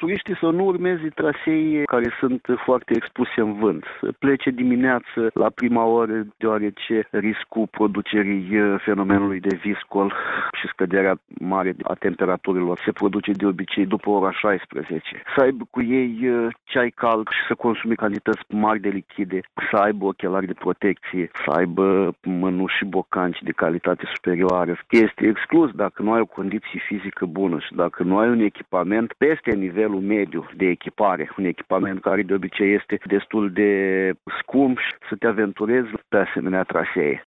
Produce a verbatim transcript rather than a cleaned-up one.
turiștii să nu urmeze trasee care sunt foarte expuse în vânt. Să plece dimineață la prima oră, deoarece riscul producerii fenomenului de viscol și scăderea mare a temperaturilor se produce de obicei după ora șaisprezece. Să aibă cu ei ceai cald și să consume cantități mari de lichide, să aibă ochelari de protecție, să aibă mănuși și bocanci de calitate superioară. Este exclus dacă nu ai o condiție fizică bună și dacă nu ai un echipament peste nivelul mediu de echipare, un echipament care de obicei este destul de scump, să te aventurezi pe asemenea trasee.